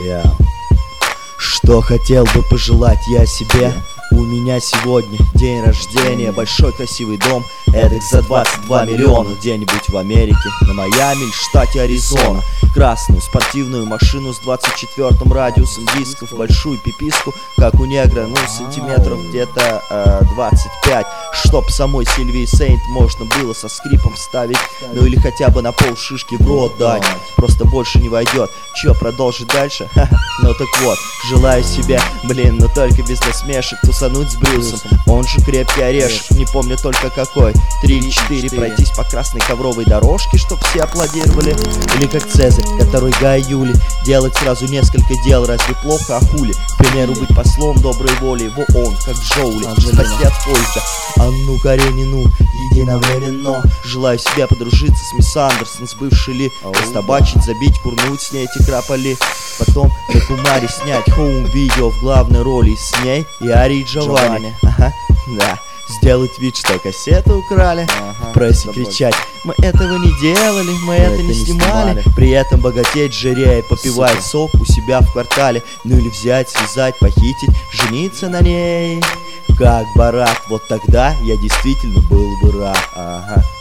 Что хотел бы пожелать я себе? У меня сегодня день рождения, большой красивый дом, эдак за 22 миллиона. Где-нибудь в Америке, на Майами или штате Аризона. Красную спортивную машину с 24-м радиусом дисков, большую пиписку, как у негра, ну сантиметров где-то 25. Чтоб самой Сильвии Сейнт можно было со скрипом ставить, ну или хотя бы на пол шишки в рот дать. Просто больше не войдет. Чё, продолжить дальше? Ну так вот, желаю себе, но только без насмешек, тусануть с Брюсом, он же крепкий орешек, не помню только какой. 3 или 4 пройтись по красной ковровой дорожке, чтоб все аплодировали. Или как Цезарь, который Гай Юли, делать сразу несколько дел, разве плохо, а хули? К примеру, быть послом доброй воли в ООН, как Джоули, спасти от поезда Анну Каренину единовременно. Желаю себе подружиться с мисс Андерсон, с бывшей Ли, растабачить, забить, курнуть с ней эти крапали. Потом докумари снять хоум-видео в главной роли с ней и Арией Джованни. Ага, да. Сделать вид, что кассету украли, в прессе кричать: мы этого не делали, мы это не снимали. При этом богатеть, жирея, попивать сок у себя в квартале. Ну или взять, связать, похитить, жениться на ней, как Барак. Вот тогда я действительно был бы рад. Ага.